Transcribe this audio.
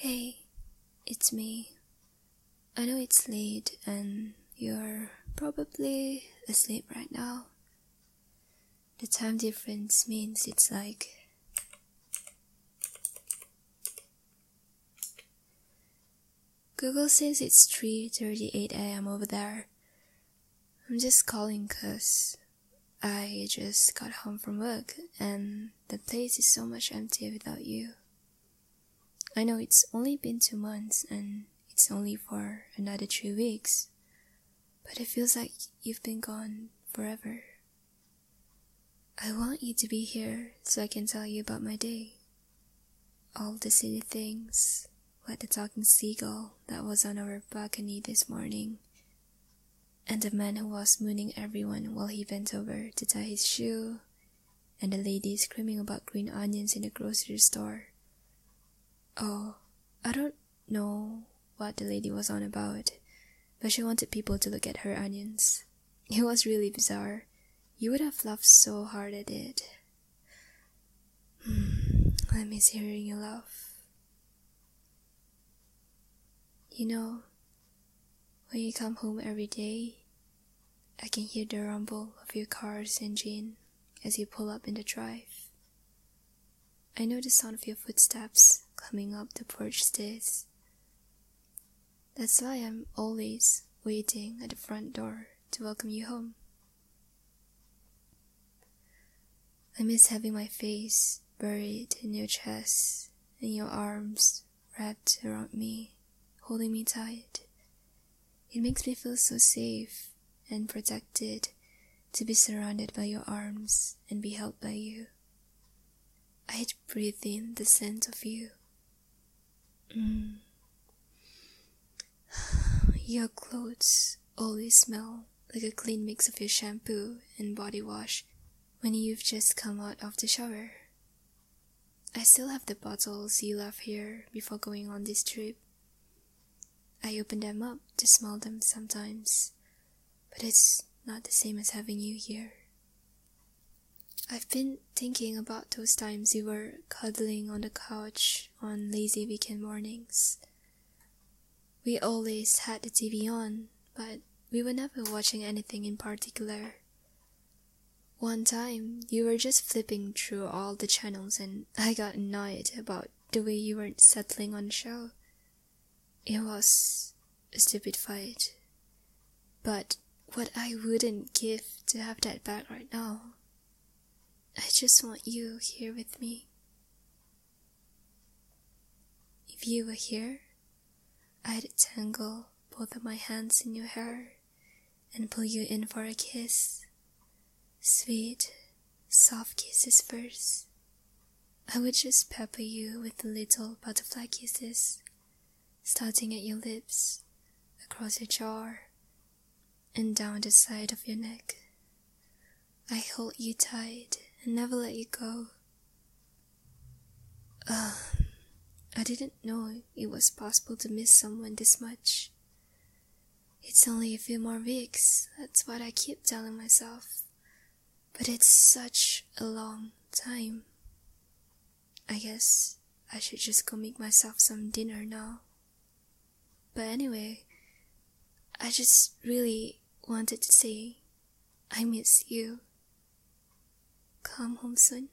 Hey, it's me. I know it's late and you're probably asleep right now. The time difference means it's like Google says it's 3:38 a.m. over there. I'm just calling 'cause I just got home from work and the place is so much empty without you. I know it's only been 2 months and it's only for another 3 weeks, but it feels like you've been gone forever. I want you to be here so I can tell you about my day. All the silly things, like the talking seagull that was on our balcony this morning, and the man who was mooning everyone while he bent over to tie his shoe, and the lady screaming about green onions in the grocery store. Oh, I don't know what the lady was on about, but she wanted people to look at her onions. It was really bizarre. You would have laughed so hard at it. I miss hearing you laugh. You know, when you come home every day, I can hear the rumble of your car's engine as you pull up in the drive. I know the sound of your footsteps coming up the porch stairs. That's why I'm always waiting at the front door to welcome you home. I miss having my face buried in your chest and your arms wrapped around me, holding me tight. It makes me feel so safe and protected to be surrounded by your arms and be held by you. I'd breathe in the scent of you. Your clothes always smell like a clean mix of your shampoo and body wash when you've just come out of the shower. I still have the bottles you left here before going on this trip. I open them up to smell them sometimes, but it's not the same as having you here. I've been thinking about those times you were cuddling on the couch on lazy weekend mornings. We always had the TV on, but we were never watching anything in particular. One time, you were just flipping through all the channels and I got annoyed about the way you weren't settling on the show. It was a stupid fight, but what I wouldn't give to have that back right now. I just want you here with me. If you were here, I'd tangle both of my hands in your hair and pull you in for a kiss. Sweet, soft kisses first. I would just pepper you with little butterfly kisses, starting at your lips, across your jaw, and down the side of your neck. I hold you tight and never let you go. I didn't know it was possible to miss someone this much. It's only a few more weeks, that's what I keep telling myself. But it's such a long time. I guess I should just go make myself some dinner now. But anyway, I just really wanted to say I miss you. Come home soon.